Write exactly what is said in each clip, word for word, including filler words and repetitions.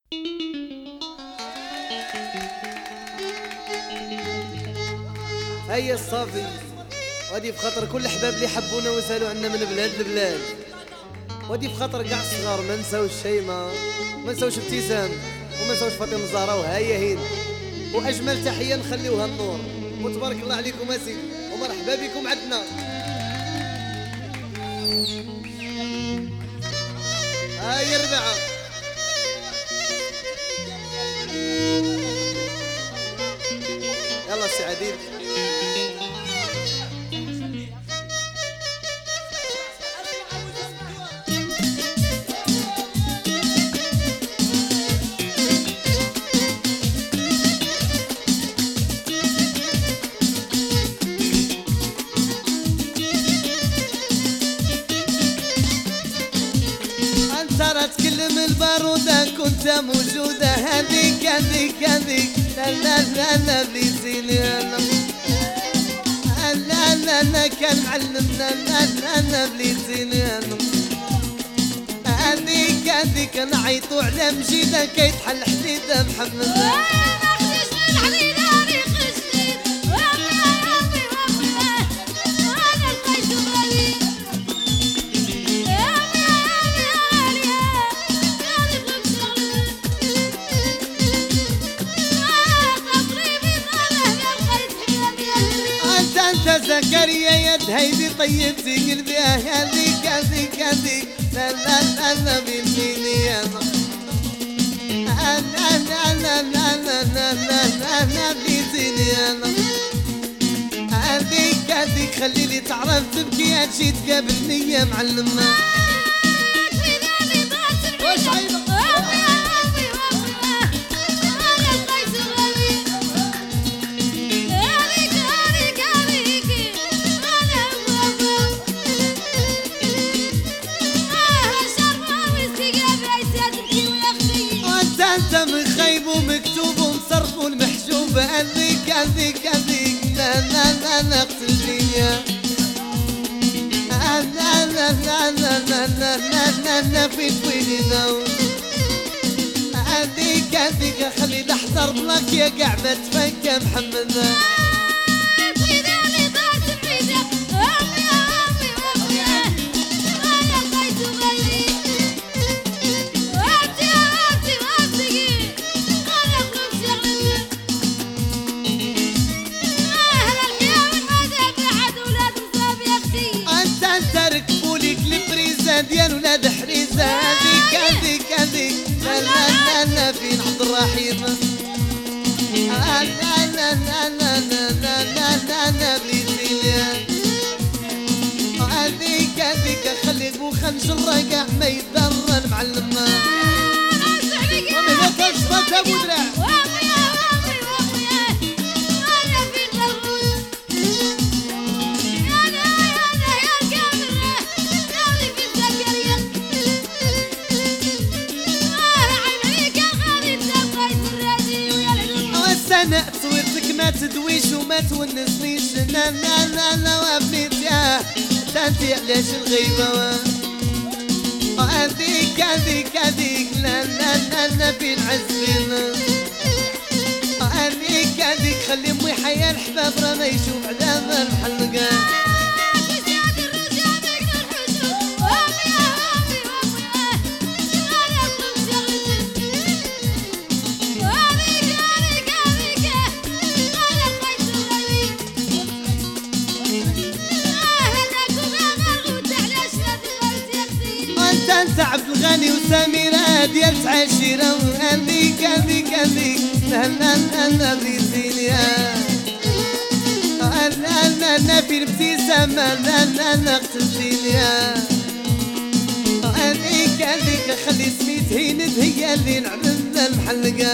هيا الصافي ودي بخاطر كل احباب اللي حبونا وسالوا عنا من بلاد لبلاد، ودي بخاطر كاع الصغار ما نساوش شيماء، ما نساوش ابتسام، وما نساوش فاطمه الزهراء وهيا هين. واجمل تحيه نخليوها النور، وتبارك الله عليكم اسيدي ومرحبا بكم عندنا. هاي ربعه يلا سي عديل. ترى تكلم البارودة كنت موجودة، هذيك هذيك هذيك لا لا لا لا بليزيني لا لا لا لا كان معلمنا لا لا لا بليزيني هذيك هذيك نعيطو على مجيدة كي تحل حديدة محمد. زكريا يد هيدي طيبتي قلبي هذيك هذيك هذيك لا لا لا لا بالميني انا لا لا لا لا لا لا لا لا بليزيني انا هذيك هذيك خليلي تعرف تبكي هتجي تقابلني يا معلمة. واش عيبك انت مخيب ومكتوب ومصرف والمحجوب هذيك هذيك هذيك لا لا لا لا قتلتيني لا لا لا لا لا لا لا لا لا في طويلي نوم هذيك هذيك خلي نحضر بلاك يا قاع ما تفكى محمد. ديال ولاد حريزة هذيك هذيك هذيك لا لا لا لا في نحض الرحيم لا لا لا لا لا لا لا لا لا بليزيني هذيك هذيك خلي بو خمس الرقع ما يضر المعلمة ومن التصفت ابو دراع. انا تصويرتك ما تدويش وما تونسنيش لا لا لا لا وابنيت يا تانتي علاش الغيبة هذيك هذيك هذيك لا لا لا لا في العزبين هذيك هذيك خلي امي حيا الحباب راه ما يشوف على ما المحلقة. انت عبد الغني وسميرة ديال عشيرة وهذيك هذيك هذيك لا لا لا لا بليزيني لا لا لا في الابتسامة لا لا لا قتلتيني هذيك هذيك خلي سميت هيند هي اللي نعملنا المحلقة.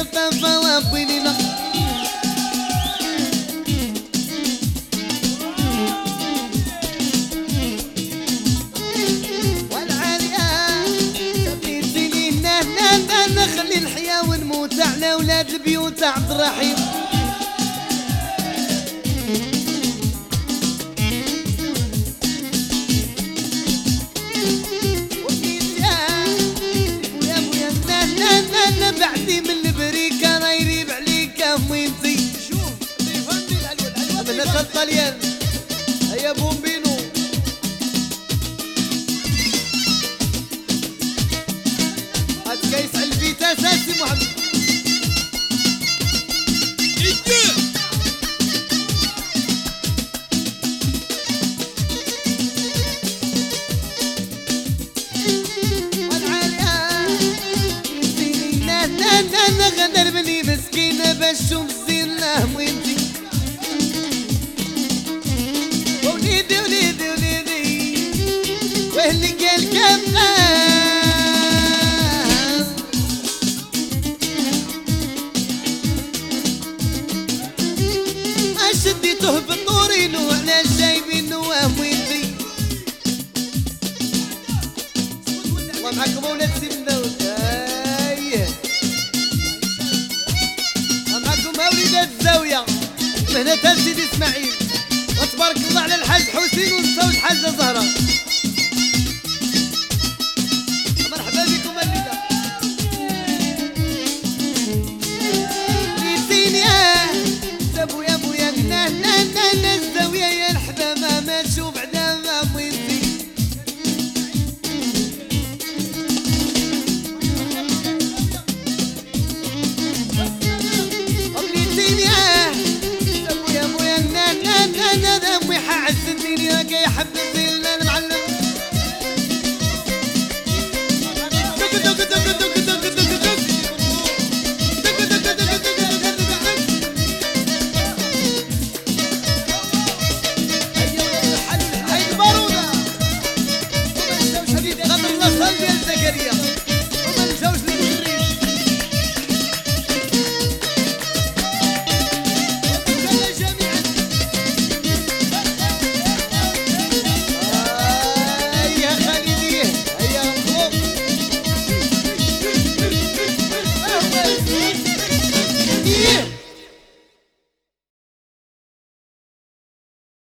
لطافة وابيني نخ نخلي الحياة ونموت على ولاد البيوت عبد الرحيم ويا بويا انا بعدي من البريكة انا يريب عليك امويتي شوف من ناس الطليان هيا بومبينو كيس البيت اساسي محمد انا غدر بني مسكينه بشوف زينه وانتي وليدي وليدي وليدي واللي قال كمان شديته بالطورين وعلى جايبينه وامويتي ومعكم اولاد سمداوس ايه ومعكم اولاد الزاويه من هنا سيدي اسماعيل وتبارك الله على الحاج حسين ونساوش حاجه زهره مرحبا بكم الليله ريتيني ابويا ابويا نا نا نا نا الزاويه يا الحبابه ما تشوف بعدا ما بغيتي وليتيني اه ابويا ابويا نا نا نا نا نا امي حعزتني يا كي حبيبي المعلم دق دق دق دق دق دق دق غدر الله صلي يا زكريا